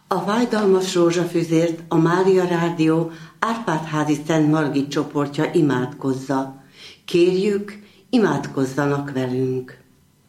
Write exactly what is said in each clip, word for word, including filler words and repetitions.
A Fájdalmas Rózsafüzért a Mária Rádió Árpád-házi Szent Margit csoportja imádkozza. Kérjük, imádkozzanak velünk.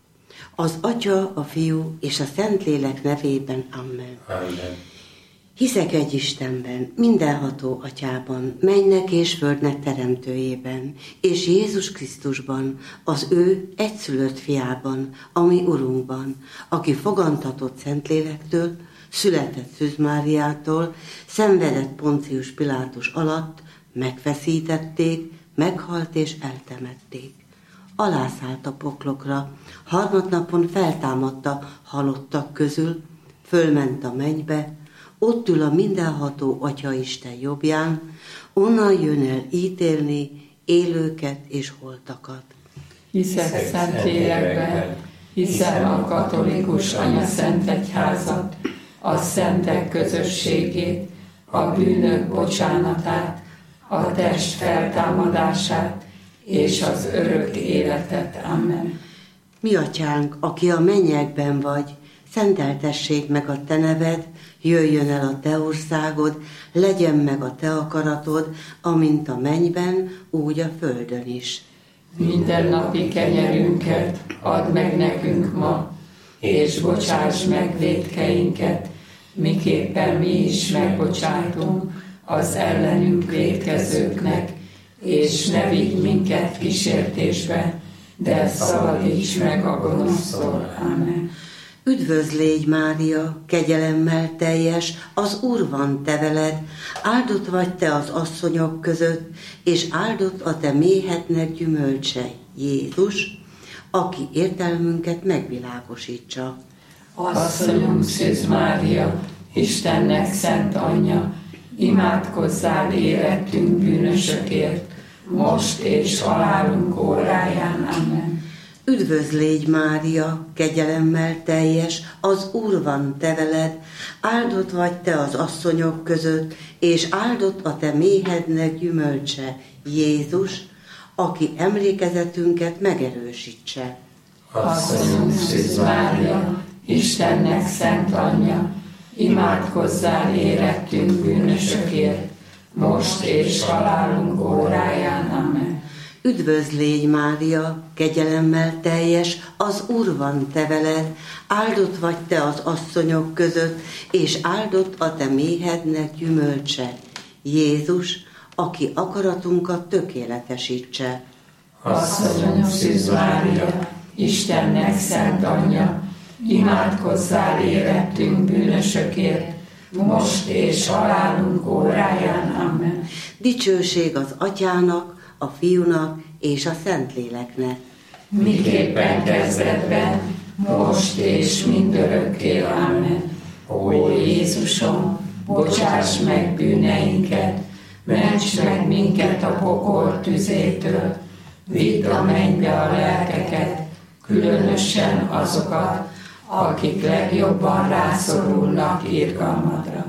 Az Atya, a Fiú és a Szentlélek nevében. Amen. Amen. Hiszek egy Istenben, mindenható Atyában, mennek és földnek teremtőjében, és Jézus Krisztusban, az ő egyszülött fiában, ami Urunkban, aki fogantatott Szentlélektől, született Szűz Máriától, szenvedett Poncius Pilátus alatt, megfeszítették, meghalt és eltemették. Alászállt a poklokra, harmadnapon feltámadta halottak közül, fölment a mennybe, ott ül a mindenható Atyaisten jobbján, onnan jön el ítélni élőket és holtakat. Hiszek Szentlélekben, hiszem a katolikus anyaszentegyházat, a szentek közösségét, a bűnök bocsánatát, a test feltámadását és az örök életet. Amen. Mi Atyánk, aki a mennyekben vagy, szenteltessék meg a te neved, jöjjön el a te országod, legyen meg a te akaratod, amint a mennyben, úgy a földön is. Mindennapi kenyerünket add meg nekünk ma, és bocsáss meg vétkeinket, miképpen mi is megbocsátunk az ellenünk vétkezőknek, és ne vigy minket kísértésbe, de szabadíts meg a gonosztól. Amen. Üdvözl légy, Mária, kegyelemmel teljes, az Úr van te veled, áldott vagy te az asszonyok között, és áldott a te méhednek gyümölcse, Jézus, aki értelmünket megvilágosítsa. Asszonyunk Szűz Mária, Istennek szent anyja, imádkozzál érettünk bűnösökért, most és halálunk óráján. Amen. Üdvözl légy, Mária, kegyelemmel teljes, az Úr van te veled, áldott vagy te az asszonyok között, és áldott a te méhednek gyümölcse, Jézus, aki emlékezetünket megerősítse. Asszonyunk Szűz Mária, Istennek szent anyja, imádkozzál érettünk bűnösökért, most és halálunk óráján. Amen. Üdvözl légy, Mária, kegyelemmel teljes, az Úr van te veled, áldott vagy te az asszonyok között, és áldott a te méhednek gyümölcse, Jézus, aki akaratunkat tökéletesítse. Asszonyunk Szűz Mária, Istennek szent anyja, imádkozzál érettünk bűnösökért, most és halálunk óráján. Amen. Dicsőség az Atyának, a Fiúnak és a Szentléleknek. Miképpen kezdetben, most és mindörökké. Amen. Ó Jézusom, bocsáss meg bűneinket, ments meg minket a pokol tüzétől, vidd a mennybe a lelkeket, különösen azokat, akik legjobban rászorulnak irgalmadra.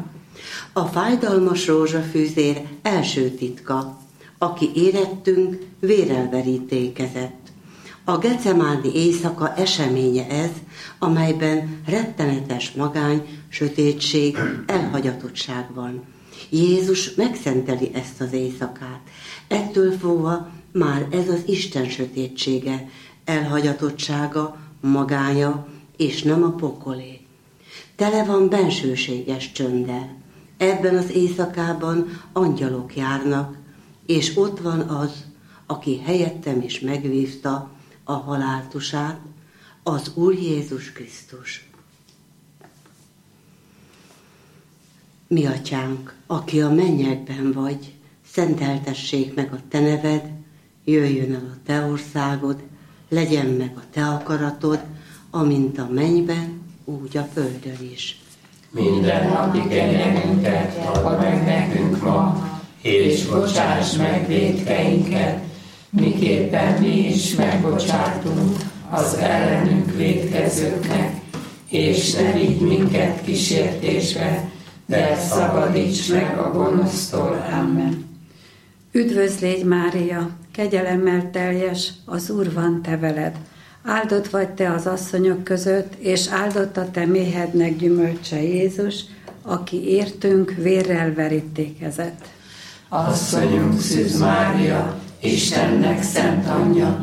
A Fájdalmas Rózsafűzér első titka, aki érettünk, vérrel verítékezett. A gecemáni éjszaka eseménye ez, amelyben rettenetes magány, sötétség, elhagyatottság van. Jézus megszenteli ezt az éjszakát. Ettől fogva már ez az Isten sötétsége, elhagyatottsága, magánya, és nem a pokolé. Tele van bensőséges csönddel. Ebben az éjszakában angyalok járnak, és ott van az, aki helyettem is megvívta a haláltusát, az Úr Jézus Krisztus. Mi Atyánk, aki a mennyekben vagy, szenteltessék meg a te neved, jöjjön el a te országod, legyen meg a te akaratod, amint a mennyben, úgy a földön is. Minden napi kenyerünket add meg nekünk ma, és bocsáss meg vétkeinket, miképpen mi is megbocsátunk az ellenünk vétkezőknek, és ne vigy minket kísértésbe, de szabadíts meg a gonosztól. Amen. Üdvözl légy, Mária, kegyelemmel teljes, az Úr van te veled. Áldott vagy te az asszonyok között, és áldott a te méhednek gyümölcse, Jézus, aki értünk vérrel verítékezett. Asszonyunk Szűz Mária, Istennek szent anyja,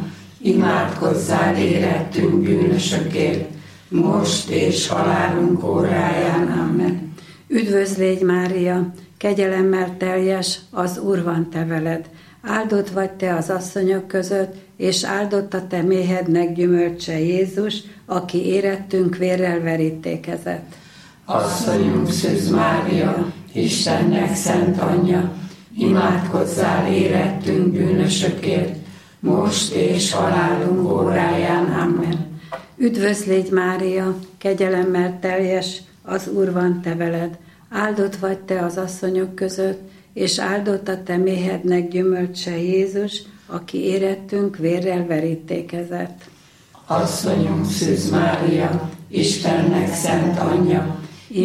imádkozzál érettünk bűnösökért, most és halálunk óráján. Amen. Üdvözl légy, Mária, kegyelemmel teljes, az Úr van te veled. Áldott vagy te az asszonyok között, és áldott a te méhednek gyümölcse Jézus, aki érettünk vérrel verítékezett. Asszonyunk Szűz Mária, Istennek szent anyja, imádkozzál érettünk bűnösökért, most és halálunk óráján. Amen. Üdvözl légy, Mária, kegyelemmel teljes, az Úr van te veled. Áldott vagy te az asszonyok között, és áldott a te méhednek gyümölcse Jézus, aki érettünk vérrel verítékezett. Asszonyunk Szűz Mária, Istennek szent anyja,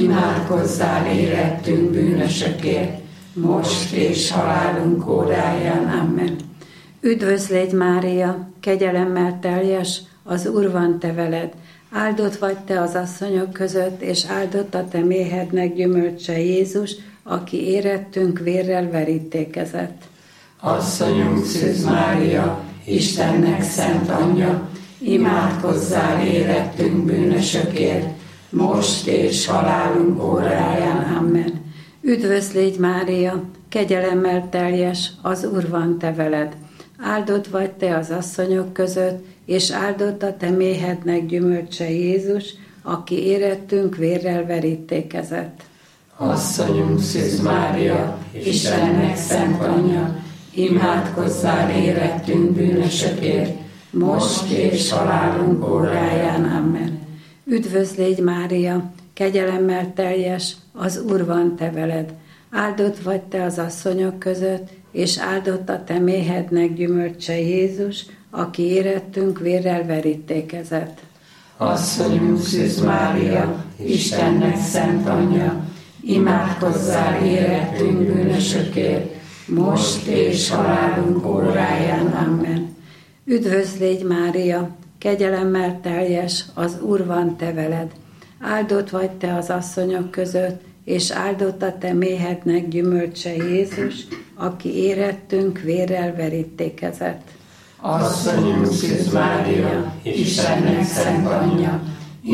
imádkozzál érettünk bűnösökért, most és halálunk óráján. Amen. Üdvözl légy, Mária, kegyelemmel teljes, az Úr van te veled. Áldott vagy te az asszonyok között, és áldott a te méhednek gyümölcse Jézus, aki érettünk vérrel verítékezett. Asszonyunk Szűz Mária, Istennek szent anyja, imádkozzál érettünk bűnösökért, most és halálunk óráján. Amen. Üdvözl légy, Mária, kegyelemmel teljes, az Úr van te veled. Áldott vagy te az asszonyok között, és áldott a te méhednek gyümölcse Jézus, aki érettünk vérrel verítékezett. Asszonyunk Szűz Mária, Istennek szent anyja, imádkozzál érettünk bűnösökért, most és halálunk óráján. Amen. Üdvözl légy, Mária, kegyelemmel teljes, az Úr van te veled. Áldott vagy te az asszonyok között, és áldott a te méhednek gyümölcse Jézus, aki érettünk vérrel verítékezett. Asszonyunk Szűz Mária, Istennek szent anyja, imádkozzál érettünk bűnösökért, most és halálunk óráján. Amen. Üdvözl légy, Mária, kegyelemmel teljes, az Úr van te veled. Áldott vagy te az asszonyok között, és áldott a te méhednek gyümölcse Jézus, aki érettünk vérrel verítékezett. Asszonyunk Szűz Mária, Istennek szent anyja,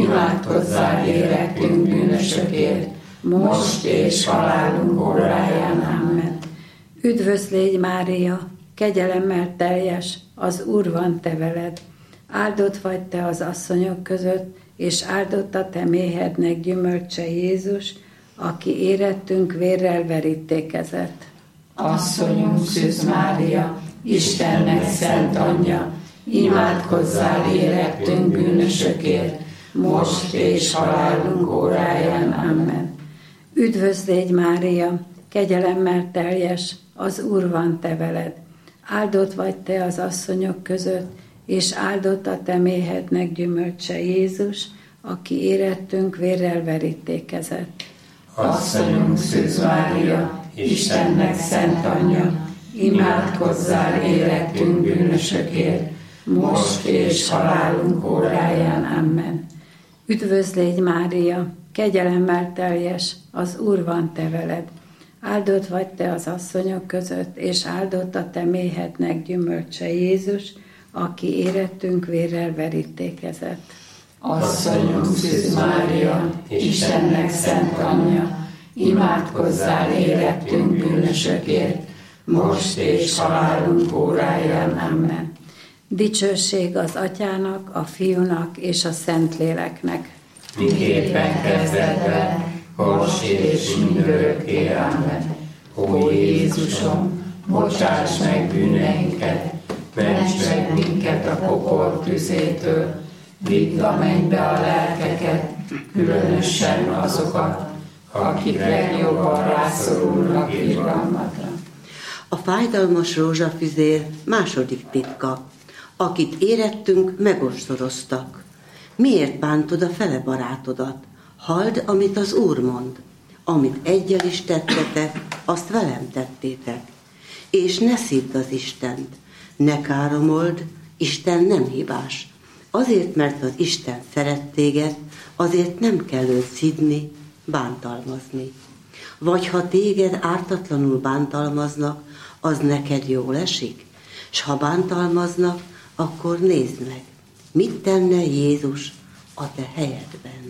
imádkozzál érettünk bűnösökért, most és halálunk óráján. Amen. Üdvözl légy, Mária, kegyelemmel teljes, az Úr van te veled. Áldott vagy te az asszonyok között, és áldott a te méhednek gyümölcse Jézus, aki érettünk vérrel verítékezett. Asszonyunk Szűz Mária, Istennek szent anyja, imádkozzál érettünk bűnösökért, most és halálunk óráján. Amen. Üdvözl légy, Mária, kegyelemmel teljes, az Úr van te veled. Áldott vagy te az asszonyok között, és áldott a te méhednek gyümölcse Jézus, aki érettünk vérrel verítékezett. Asszonyunk Szűz Mária, Istennek szent anyja, imádkozzál érettünk bűnösökért, most és halálunk óráján. Amen. Üdvözl légy, Mária, kegyelemmel teljes, az Úr van te veled. Áldott vagy te az asszonyok között, és áldott a te méhednek gyümölcse Jézus, aki érettünk vérrel verítékezett. Asszonyunk Szűz Mária, Istennek szent anyja, imádkozzál érettünk bűnösökért, most és halálunk óráján. Amen. Dicsőség az Atyának, a Fiúnak és a Szentléleknek. Miképpen kezdetben, most és mindörökké. Amen. Ó Jézusom, bocsáss meg bűneinket, ments meg minket a pokol tüzétől, vidd a mennybe a lelkeket, különösen azokat, akik legjobban rászorulnak irgalmatra. A fájdalmas rózsafüzér második titka. Akit érettünk, megostoroztak. Miért bántod a fele barátodat? Halld, amit az Úr mond. Amit egyel is tettetek, azt velem tettétek. És ne szídd az Istent. Ne káromold, Isten nem hibás. Azért, mert az Isten szeret téged, azért nem kell őt szidni, bántalmazni. Vagy ha téged ártatlanul bántalmaznak, az neked jól esik? S ha bántalmaznak, akkor nézd meg, mit tenne Jézus a te helyedben.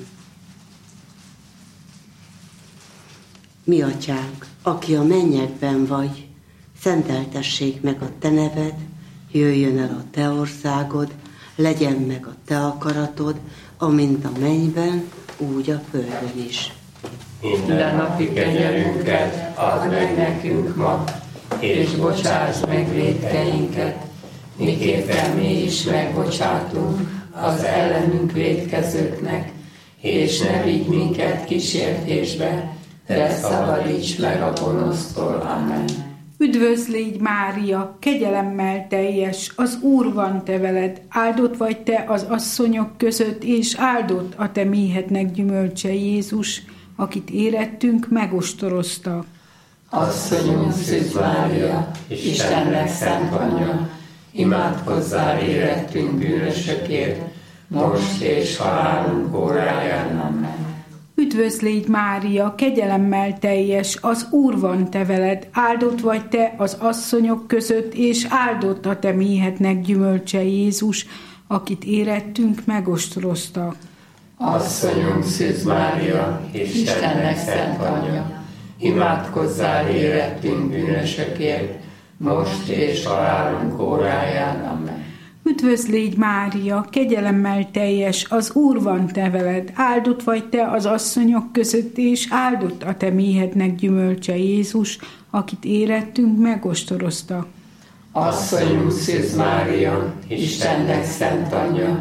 Mi atyánk, aki a mennyekben vagy, szenteltessék meg a te neved, jöjjön el a te országod, legyen meg a te akaratod, amint a mennyben, úgy a földön is. Minden napi kenyerünket add meg nekünk ma, és bocsáss meg vétkeinket, miképpen mi is megbocsátunk az ellenünk vétkezőknek, és ne vigy minket kísértésbe, de szabadíts meg a gonosztól. Amen. Üdvözl légy, Mária, kegyelemmel teljes, az Úr van te veled, áldott vagy te az asszonyok között, és áldott a te méhednek gyümölcse, Jézus, akit érettünk, megostorozta. Asszonyunk Szűz Mária, Istennek szent anyja, imádkozzál érettünk bűnösökért, most és halálunk óráján. Amen. Üdvözl légy, Mária, kegyelemmel teljes, az Úr van te veled, áldott vagy te az asszonyok között, és áldott a te méhednek gyümölcse, Jézus, akit érettünk, megostorozta. Asszonyunk Szűz Mária, Istennek szent anyja, imádkozzál érettünk bűnösökért, most és halálunk óráján. Amen. Üdvözl légy, Mária, kegyelemmel teljes, az Úr van te veled, áldott vagy te az asszonyok között, és áldott a te méhednek gyümölcse, Jézus, akit érettünk, megostorozta. Asszonyunk Szűz Mária, Istennek szent anyja,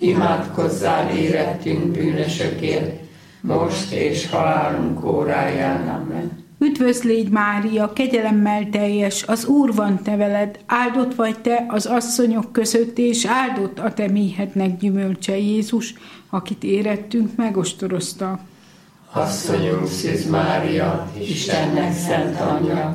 imádkozzál érettünk bűnösökért, most és halálunk óráján. Amen. Üdvözl légy, Mária, kegyelemmel teljes, az Úr van te veled, áldott vagy te az asszonyok között, és áldott a te méhednek gyümölcse, Jézus, akit érettünk, megostorozta. Asszonyunk Szűz Mária, Istennek szent anyja,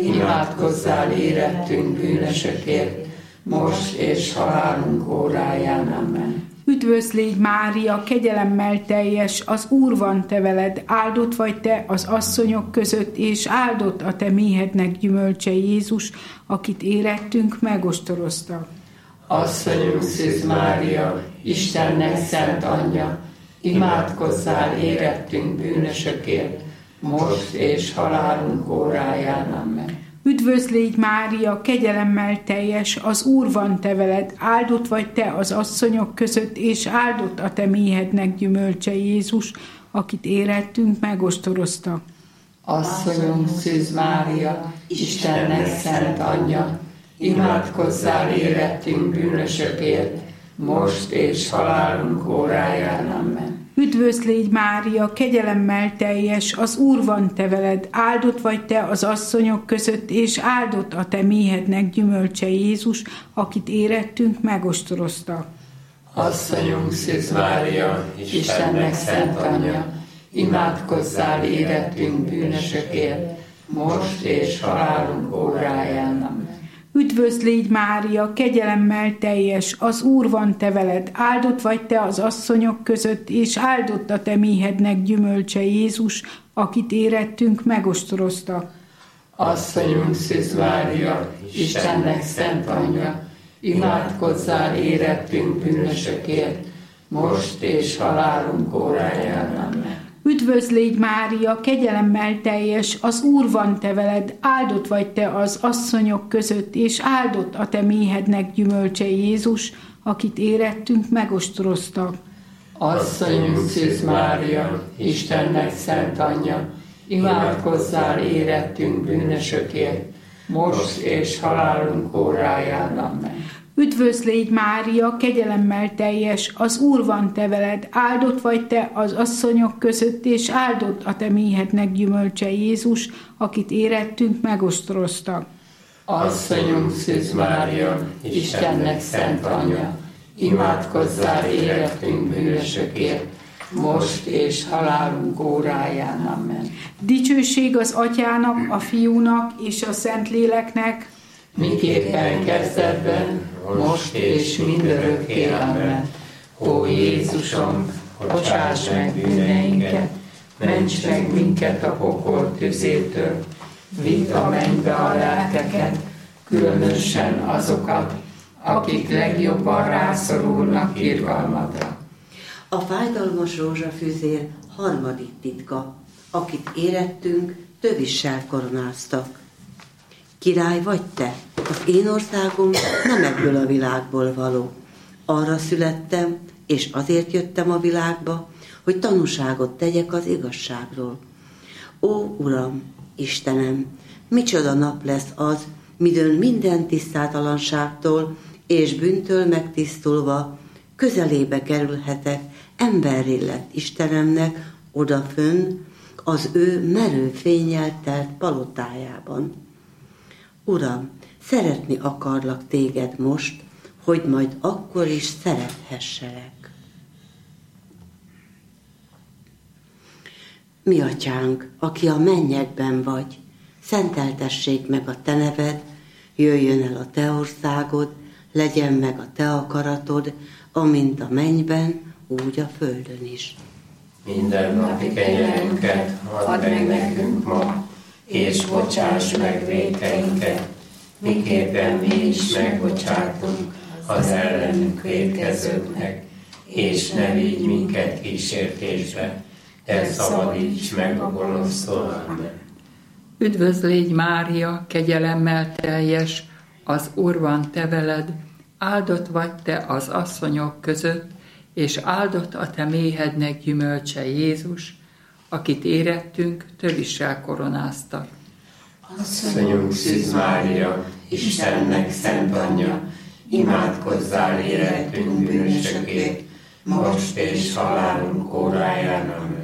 imádkozzál érettünk bűnösökért, most és halálunk óráján. Amen. Üdvözl légy, Mária, kegyelemmel teljes, az Úr van te veled, áldott vagy te az asszonyok között, és áldott a te méhednek gyümölcse, Jézus, akit érettünk, megostorozta. Asszonyunk Szűz Mária, Istennek szent anyja, imádkozzál érettünk bűnösökért, most és halálunk óráján. Amen. Üdvözl légy, Mária, kegyelemmel teljes, az Úr van te veled, áldott vagy te az asszonyok között, és áldott a te méhednek gyümölcse, Jézus, akit érettünk, megostorozta. Asszonyunk Szűz Mária, Istennek szent anyja, imádkozzál érettünk bűnösökért, most és halálunk óráján. Amen. Üdvözl légy, Mária, kegyelemmel teljes, az Úr van te veled, áldott vagy te az asszonyok között, és áldott a te méhednek gyümölcse, Jézus, akit érettünk, megostorozta. Asszonyunk Szűz Mária, Istennek szent anyja, imádkozzál érettünk bűnösökért, most és halálunk óráján. Amen. Üdvözl légy, Mária, kegyelemmel teljes, az Úr van te veled, áldott vagy te az asszonyok között, és áldott a te méhednek gyümölcse, Jézus, akit érettünk, megostorozta. Asszonyunk Szűz Mária, Istennek szent anyja, imádkozzál érettünk bűnösökért, most és halálunk óráján. Amen. Üdvözl légy, Mária, kegyelemmel teljes, az Úr van te veled, áldott vagy te az asszonyok között, és áldott a te méhednek gyümölcse, Jézus, akit érettünk, megostorozta. Asszonyunk Szűz Mária, Istennek szent anyja, imádkozzál érettünk bűnösökért, most és halálunk óráján. Amen. Üdvözl légy, Mária, kegyelemmel teljes, az Úr van te veled, áldott vagy te az asszonyok között, és áldott a te méhednek gyümölcse, Jézus, akit érettünk, megostorozta. Asszonyunk Szűz Mária, Istennek szent anyja, imádkozzál érettünk bűnösökért, most és halálunk óráján. Amen. Dicsőség az Atyának, a Fiúnak és a Szentléleknek, miképpen kezdetben, most és mindörökké. Amen. Ó Jézusom, bocsáss meg bűneinket, Ments meg minket a pokol tüzétől, vidd a mennybe a lelkeket, különösen azokat, akik legjobban rászorulnak irgalmadra. A fájdalmas rózsafüzér harmadik titka, akit érettünk, tövissel koronáztak. Király vagy te, az én országom nem ebből a világból való. Arra születtem, és azért jöttem a világba, hogy tanúságot tegyek az igazságról. Ó, Uram, Istenem, micsoda nap lesz az, midőn minden tisztátalanságtól és bűntől megtisztulva közelébe kerülhetek emberré lett Istenemnek odafönn az ő merő fénnyel telt palotájában. Uram, szeretni akarlak téged most, hogy majd akkor is szerethesselek. Mi atyánk, aki a mennyekben vagy, szenteltessék meg a te neved, jöjjön el a te országod, legyen meg a te akaratod, amint a mennyben, úgy a földön is. Minden napi kenyerünket add meg nekünk ma, és bocsáss meg vétkeinket, miképpen mi is megbocsátunk az ellenünk vétkezőknek, és ne vigy minket kísértésbe, de szabadíts meg a gonosztól. Amen. Üdvözl légy Mária, kegyelemmel teljes, az Úr van te veled, áldott vagy te az asszonyok között, és áldott a te méhednek gyümölcse Jézus, akit érettünk, tövissel koronáztak. Asszonyunk Szűz Mária, Istennek szent anyja, imádkozzál érettünk bűnösökért, most és halálunk óráján. Amen.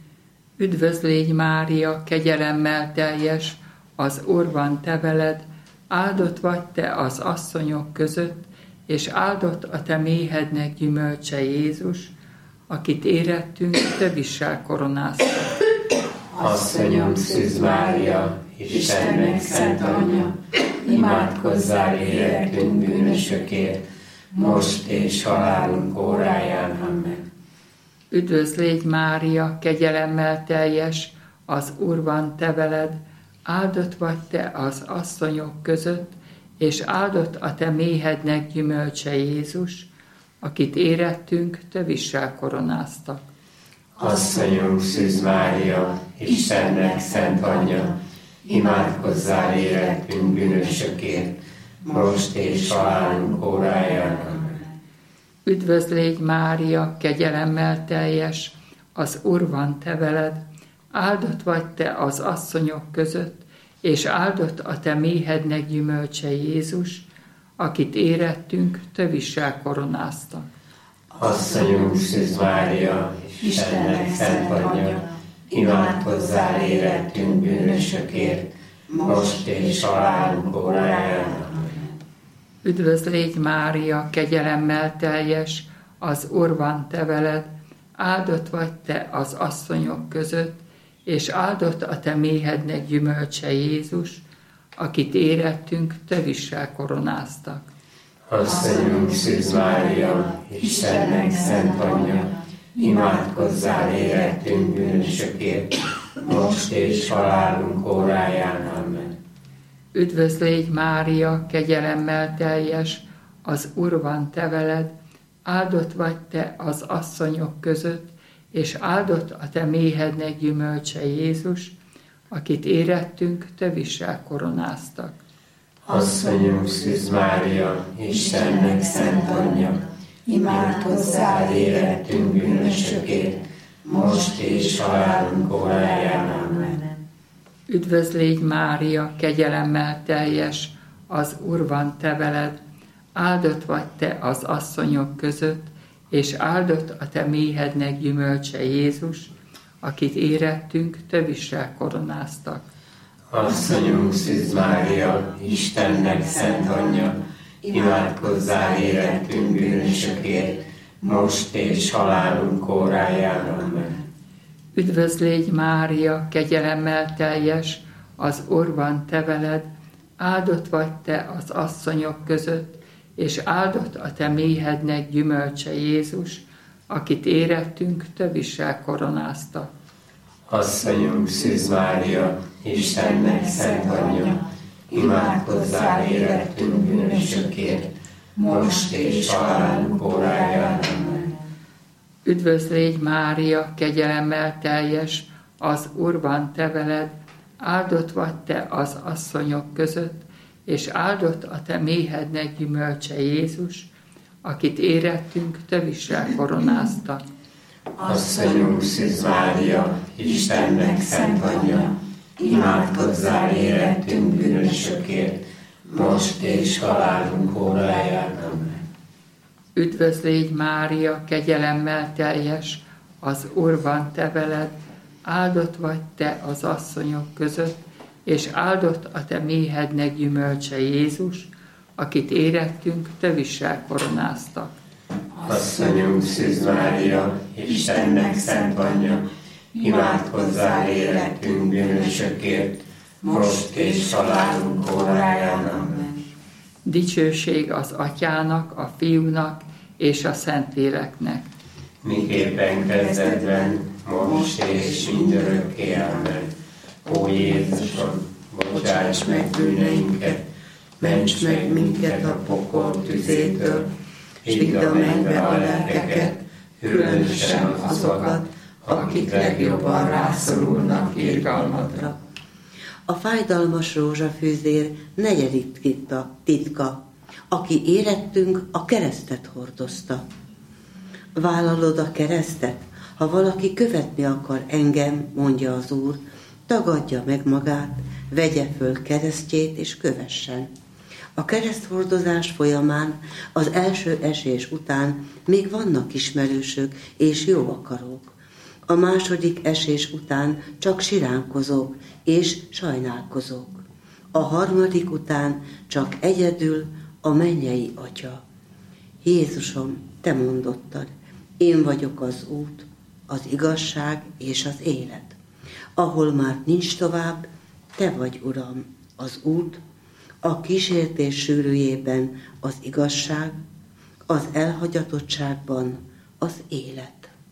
Üdvözl légy Mária, kegyelemmel teljes, az Úr van te veled, áldott vagy te az asszonyok között, és áldott a te méhednek gyümölcse Jézus, akit érettünk, tövissel koronáztak. Asszonyom Szűz Mária, Istennek szent anyja, imádkozzál érettünk bűnösökért, most és halálunk óráján. Amen. Üdvözl légy Mária, kegyelemmel teljes, az Úr van te veled, áldott vagy te az asszonyok között, és áldott a te méhednek gyümölcse Jézus, akit érettünk, tövissel koronáztak. Asszonyunk Szűz Mária, Istennek szent anyja, imádkozzál érettünk bűnösökért, most és halálunk óráján. Amen. Üdvözl légy Mária, kegyelemmel teljes, az Úr van te veled, áldott vagy te az asszonyok között, és áldott a te méhednek gyümölcse Jézus, akit érettünk, tövissel koronáztak. Asszonyunk Szűz Mária, Istennek szent anyja, imádkozzál érettünk bűnösökért, most és halálunk óráján. Üdvözl légy Mária, kegyelemmel teljes, az Úr van te veled, áldott vagy te az asszonyok között, és áldott a te méhednek gyümölcse Jézus, akit érettünk, tövissel koronáztak. Asszonyunk Szűz Mária, Istennek szent anyja, imádkozzál érettünk bűnösökért, most és halálunk óráján. Amen. Üdvözl légy Mária, kegyelemmel teljes, az Úr van te veled, áldott vagy te az asszonyok között, és áldott a te méhednek gyümölcse Jézus, akit érettünk, tövissel koronáztak. Asszonyunk Szűz Mária, Istennek szent anyja, imádkozzál érettünk bűnösökért, most és halálunk óráján. Amen. Üdvözl légy Mária, kegyelemmel teljes, az Úr van te veled, áldott vagy te az asszonyok között, és áldott a te méhednek gyümölcse Jézus, akit érettünk, tövissel koronáztak. Asszonyunk Szűz Mária, Istennek szent anyja, imádkozzál érettünk bűnösökért, most és halálunk óráján. Amen. Üdvözl légy Mária, kegyelemmel teljes, az Úr van te veled, áldott vagy te az asszonyok között, és áldott a te méhednek gyümölcse Jézus, akit érettünk, tövissel koronáztak. Asszonyunk Szűz Mária, Istennek szent anyja, imádkozzál érettünk bűnösökért, most és halálunk óráján. Amen. Üdvözl légy Mária, kegyelemmel teljes, az Úr van te veled, áldott vagy te az asszonyok között, és áldott a te méhednek gyümölcse Jézus, akit érettünk tövissel koronáztak. Asszonyunk Szűz Mária, Istennek szent anyja, imádkozzál érettünk bűnösökért, most és halálunk óráján. Amen. Üdvözl légy Mária, kegyelemmel teljes, az Úr van te veled, áldott vagy te az asszonyok között, és áldott a te méhednek gyümölcse Jézus, akit érettünk tövissel koronáztak. Asszonyunk Szűz Mária, Istennek szent anyja, imádkozzál érettünk bűnösökért, most és halálunk óráján. Amen. Dicsőség az Atyának, a Fiúnak és a Szentléleknek. Miképpen kezdetben, most és mindörökké. Amen. Ó Jézusom, bocsáss meg bűneinket, ments meg minket a pokol tüzétől, és vidd a mennybe a lelkeket, különösen azokat, akik legjobban rászorulnak irgalmadra. A fájdalmas rózsafűzér negyedik titka, titka, aki érettünk, a keresztet hordozta. Vállalod a keresztet? Ha valaki követni akar engem, mondja az Úr, tagadja meg magát, vegye föl keresztjét és kövessen. A kereszthordozás folyamán, az első esés után még vannak ismerősök és jó akarók. A második esés után csak siránkozók és sajnálkozók. A harmadik után csak egyedül a mennyei Atya. Jézusom, te mondottad, én vagyok az út, az igazság és az élet. Ahol már nincs tovább, te vagy, Uram, az út, a kísértés sűrűjében az igazság, az elhagyatottságban az élet.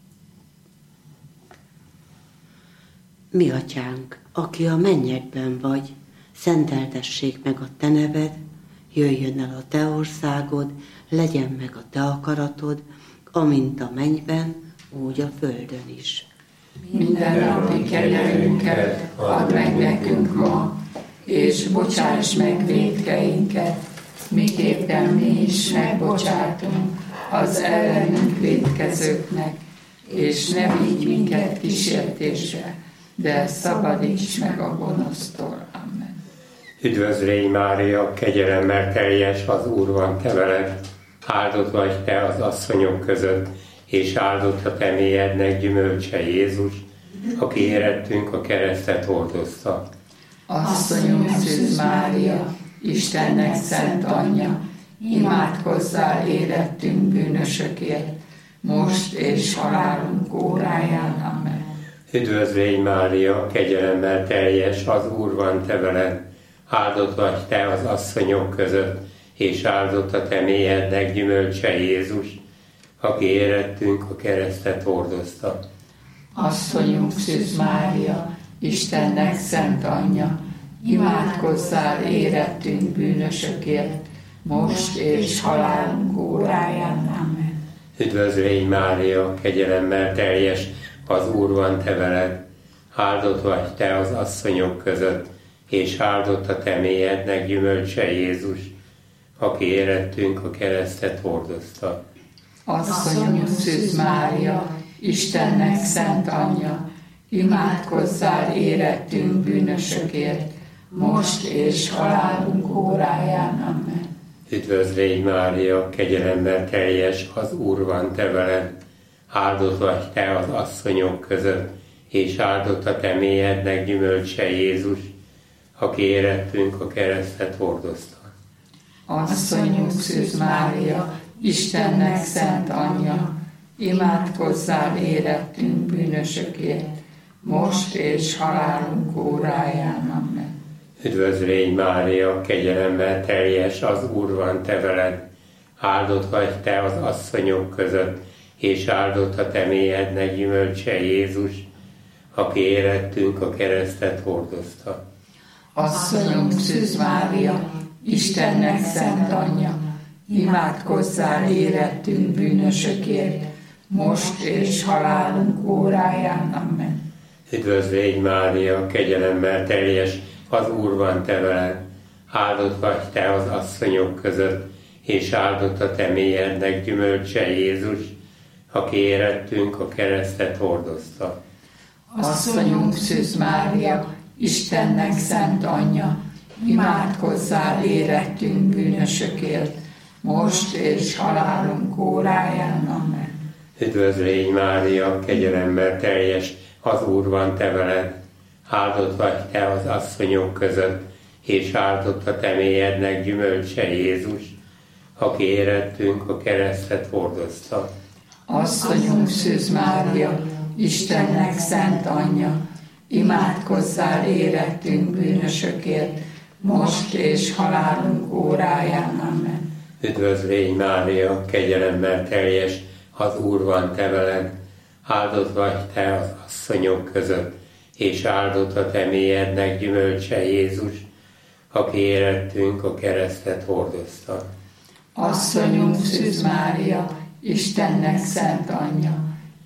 Mi Atyánk, aki a mennyekben vagy, szenteltessék meg a te neved, jöjjön el a te országod, legyen meg a te akaratod, amint a mennyben, úgy a földön is. Mindennapi kenyerünket add meg nekünk ma, és bocsáss meg vétkeinket, miképpen mi is megbocsátunk az ellenünk vétkezőknek, és ne vigy minket kísértésbe, de szabadíts meg a gonosztól. Amen. Üdvözl légy Mária, kegyelemmel teljes, az Úr van te veled, áldott vagy te az asszonyok között, és áldott a te méhednek gyümölcse Jézus, aki érettünk a keresztet hordozta. Asszonyunk Szűz Mária, Istennek szent anyja, imádkozzál érettünk bűnösökért, most és halálunk óráján. Amen. Üdvözl légy Mária, kegyelemmel teljes, az Úr van te veled, áldott vagy te az asszonyok között, és áldott a te méhednek gyümölcse Jézus, aki érettünk a keresztet hordozta. Asszonyunk Szűz Mária, Istennek szent anyja, imádkozzál érettünk bűnösökért, most és halálunk óráján. Amen. Üdvözl légy Mária, kegyelemmel teljes, az Úr van te veled, áldott vagy te az asszonyok között, és áldott a te méhednek gyümölcse Jézus, aki érettünk a keresztet hordozta. Asszonyunk Szűz Mária, Istennek szent anyja, imádkozzál érettünk bűnösökért, most és halálunk óráján. Amen. Üdvözl légy Mária, kegyelemmel teljes, az Úr van te veled, áldott vagy te az asszonyok között, és áldott a te méhednek gyümölcse Jézus, aki érettünk a keresztet hordozta. Asszonyunk Szűz Mária, Istennek szent anyja, imádkozzál érettünk bűnösökért, most és halálunk óráján. Amen. Üdvözl légy Mária, kegyelemmel teljes, az Úr van te veled, áldott vagy te az asszonyok között, és áldott a te méhednek gyümölcse Jézus, aki érettünk a keresztet hordozta. Asszonyunk Szűz Mária, Istennek szent anyja, imádkozzál érettünk bűnösökért, most és halálunk óráján. Amen. Üdvözl légy Mária, kegyelemmel teljes, az Úr van te veled, áldott vagy te az asszonyok között, és áldott a te mélyednek gyümölcse Jézus, aki érettünk a keresztet hordozta. Asszonyunk Szűz Mária, Istennek szent anyja, imádkozzál érettünk bűnösökért, most és halálunk óráján. Amen. Üdvözl légy Mária, kegyelemmel teljes, az Úr van te veled, áldott vagy te az asszonyok között, és áldott a te mélyednek gyümölcse Jézus, aki érettünk a keresztet hordozta. Asszonyunk Szűz Mária, Istennek szent anyja, imádkozzál érettünk bűnösökért, most és halálunk óráján. Amen. Üdvözl légy Mária, kegyelemmel teljes, az Úr van te veled, áldott vagy te az asszonyok között, és áldott a te mélyednek gyümölcse Jézus, aki érettünk a keresztet hordozta. Asszonyunk Szűz Mária, Istennek szent anyja,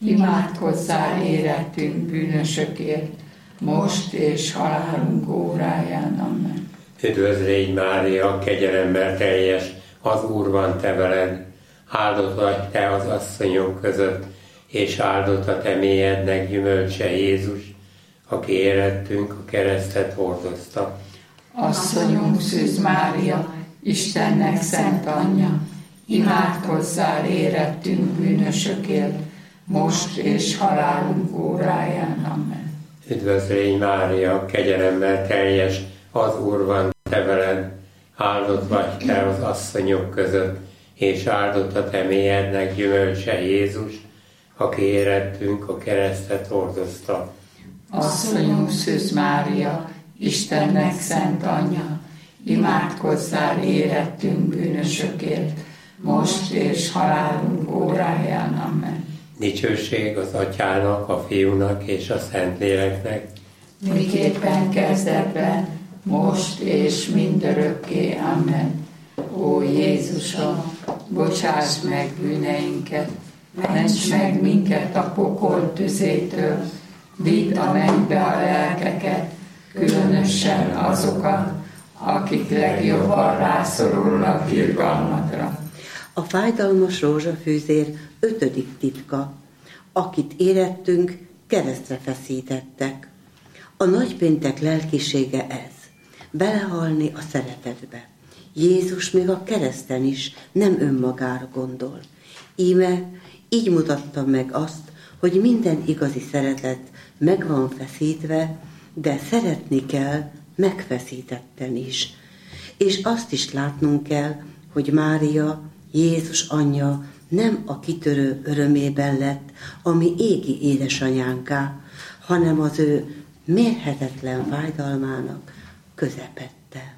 imádkozzál érettünk bűnösökért, most és halálunk óráján. Amen. Üdvözl légy Mária, kegyelemmel teljes, az Úr van te veled, áldott vagy te az asszonyok között, és áldott a te mélyednek gyümölcse Jézus, aki érettünk a keresztet hordozta. Asszonyunk Szűz Mária, Istennek szent anyja, imádkozzál érettünk bűnösökért, most és halálunk óráján. Amen. Üdvözl légy Mária, kegyelemmel teljes, az Úr van te veled, áldott vagy te az asszonyok között, és áldott a te mélyednek gyümölcse Jézus, aki érettünk a keresztet hordozta. Asszonyunk Szűz Mária, Istennek szent anyja, imádkozzál érettünk bűnösökért, most és halálunk óráján. Amen. Dicsőség az Atyának, a Fiúnak és a Szentléleknek, miképpen kezdetben, most és mindörökké. Amen. Ó Jézusom, bocsáss meg bűneinket, ments meg minket a pokol tüzétől, vidd a mennybe a lelkeket, különösen azokat, akik legjobban rászorulnak irgalmadra. A fájdalmas rózsafűzér ötödik titka, akit érettünk, keresztre feszítettek. A nagypéntek lelkisége ez, belehalni a szeretetbe. Jézus még a kereszten is nem önmagára gondol. Íme így mutatta meg azt, hogy minden igazi szeretet meg van feszítve, de szeretni kell megfeszítetten is. És azt is látnunk kell, hogy Mária, Jézus anyja nem a kitörő örömében lett, ami égi édesanyánká, hanem az ő mérhetetlen fájdalmának közepette.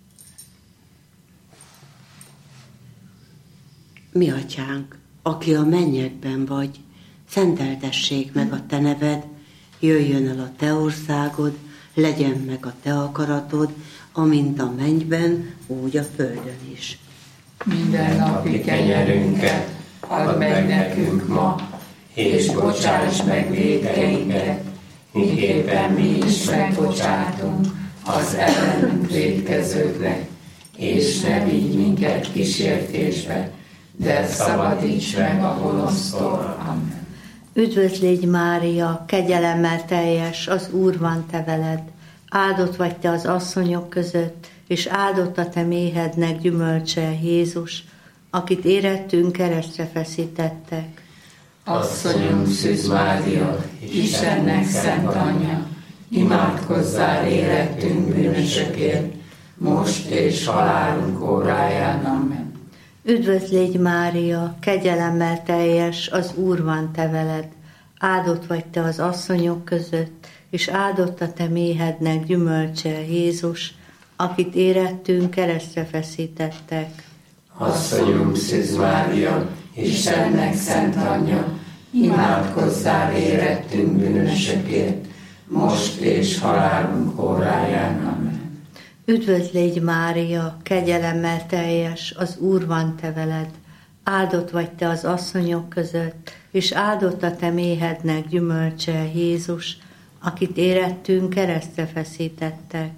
Mi atyánk, aki a mennyekben vagy, szenteltessék meg a te neved, jöjjön el a te országod, legyen meg a te akaratod, amint a mennyben, úgy a földön is. Minden napi kenyerünket add meg nekünk ma, és bocsáss meg vétkeinket, miképpen mi is megbocsátunk az ellenünk vétkezőknek, és ne vigy minket kísértésbe, de szabadíts meg a gonosztól. Amen. Üdvözl légy Mária, kegyelemmel teljes, az Úr van te veled, áldott vagy te az asszonyok között, és áldott a te méhednek gyümölcse Jézus, akit érettünk keresztre feszítettek. Asszonyunk Szűz Mária, Istennek szent anyja, imádkozzál érettünk bűnösökért, most és halálunk óráján. Amen. Üdvözl légy Mária, kegyelemmel teljes, az Úr van te veled, áldott vagy te az asszonyok között, és áldott a te méhednek gyümölcse Jézus, akit érettünk keresztre feszítettek. Asszonyunk Szűz Mária, Istennek szent anyja, imádkozzál érettünk bűnösökért, most és halálunk óráján. Amen. Üdvözl légy Mária, kegyelemmel teljes, az Úr van te veled, áldott vagy te az asszonyok között, és áldott a te méhednek gyümölcse, Jézus, akit érettünk keresztre feszítettek.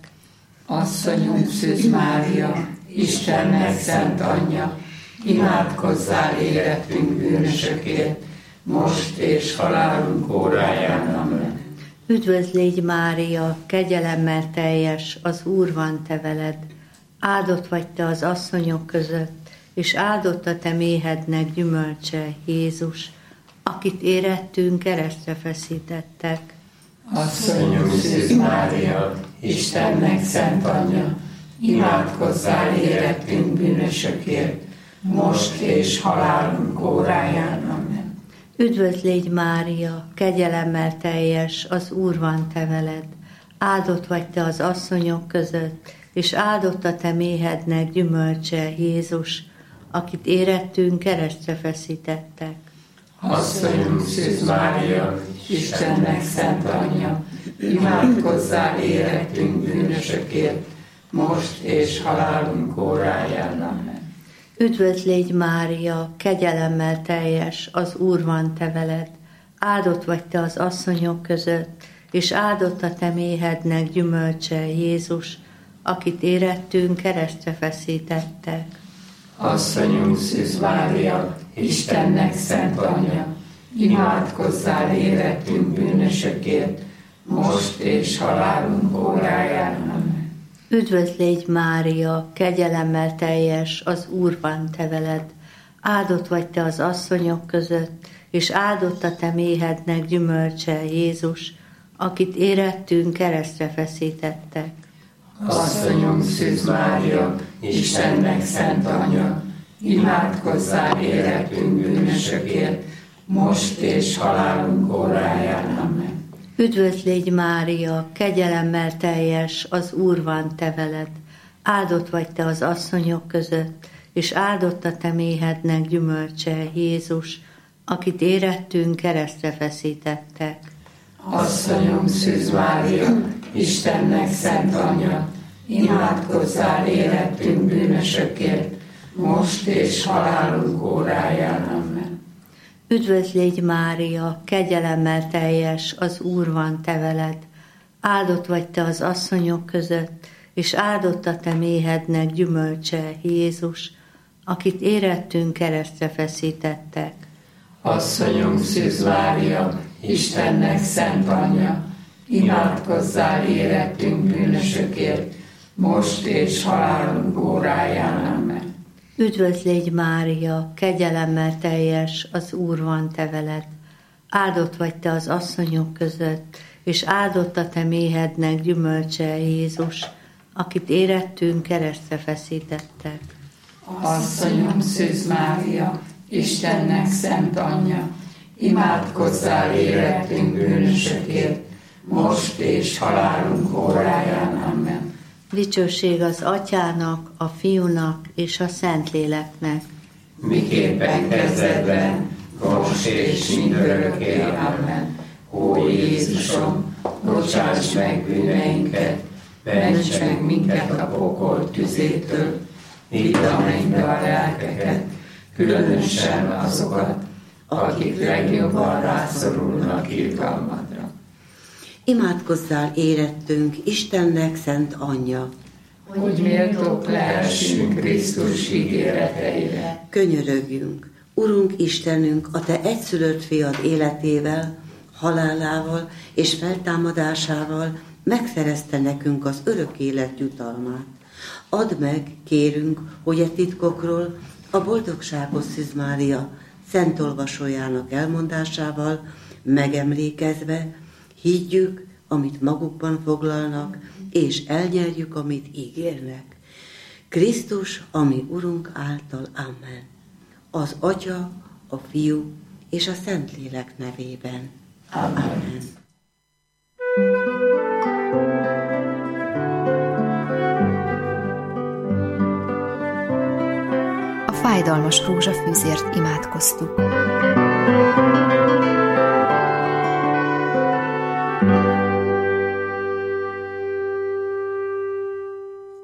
Asszonyunk Szűz Mária, Istennek szent anyja, imádkozzál érettünk bűnösökért, most és halálunk óráján. Amen. Üdvözl légy Mária, kegyelemmel teljes, az Úr van te veled, áldott vagy te az asszonyok között, és áldott a te méhednek gyümölcse, Jézus, akit érettünk keresztre feszítettek. Asszonyunk Szűz Mária, Istennek szent anyja, imádkozzál érettünk bűnösökért, most és halálunk óráján. Amen. Üdvözl légy Mária, kegyelemmel teljes, az Úr van te veled, áldott vagy te az asszonyok között, és áldott a te méhednek gyümölcse, Jézus, akit érettünk keresztre feszítettek. Asszonyunk Szűz Mária, Istennek szent anyja, imádkozzál érettünk bűnösökért, most és halálunk óráján. Amen. Üdvözl légy Mária, kegyelemmel teljes, az Úr van te veled, áldott vagy te az asszonyok között, és áldott a te méhednek gyümölcse, Jézus, akit érettünk keresztre feszítettek. Asszonyunk Szűz Mária, Istennek szent anyja, imádkozzál érettünk bűnösökért, most és halálunk óráján. Amen. Üdvözl légy Mária, kegyelemmel teljes, az Úr van te veled, áldott vagy te az asszonyok között, és áldott a te méhednek gyümölcse, Jézus, akit érettünk keresztre feszítettek. Asszonyunk Szűz Mária, Istennek szent anyja, imádkozzál érettünk bűnösökért, most és halálunk óráján. Amen. Üdvözl légy Mária, kegyelemmel teljes, az Úr van te veled, áldott vagy te az asszonyok között, és áldott a te méhednek gyümölcse, Jézus, akit érettünk keresztre feszítettek. Asszonyunk Szűz Mária, Istennek szent anyja, imádkozzál érettünk bűnösökért, most és halálunk óráján. Amen. Üdvözl légy Mária, kegyelemmel teljes, az Úr van te veled, áldott vagy te az asszonyok között, és áldott a te méhednek gyümölcse, Jézus, akit érettünk keresztre feszítettek. Asszonyunk Szűz Mária, Istennek szent anyja, imádkozzál érettünk bűnösökért, most és halálunk óráján. Amen. Üdvözl légy Mária, kegyelemmel teljes, az Úr van te veled, áldott vagy te az asszonyok között, és áldott a te méhednek gyümölcse, Jézus, akit érettünk keresztre feszítettek. Asszonyunk Szűz Mária, Istennek szent anyja, imádkozzál érettünk bűnösökért, most és halálunk óráján. Amen. Dicsőség az Atyának, a Fiúnak és a Szentléleknek. Miképpen kezdetben, most és mindörökké. Amen. Ó Jézusom, bocsáss meg bűneinket, ments meg minket a pokol tüzétől, vidd a mennybe a lelkeket, különösen azokat, akik legjobban rászorulnak irgalmadra. Imádkozzál érettünk, Istennek szent anyja, hogy méltók lehessünk Krisztus ígéreteire. Könyörögjünk, Urunk Istenünk, a te egyszülött fiad életével, halálával és feltámadásával megszerezte nekünk az örök élet jutalmát. Add meg, kérünk, hogy e titkokról a boldogságos Szűz Mária szent olvasójának elmondásával megemlékezve higgyük, amit magukban foglalnak, és elnyerjük, amit ígérnek. Krisztus, ami Urunk által, amen. Az Atya, a Fiú és a Szentlélek nevében. Amen. Amen. A fájdalmas rózsafűzért imádkoztuk.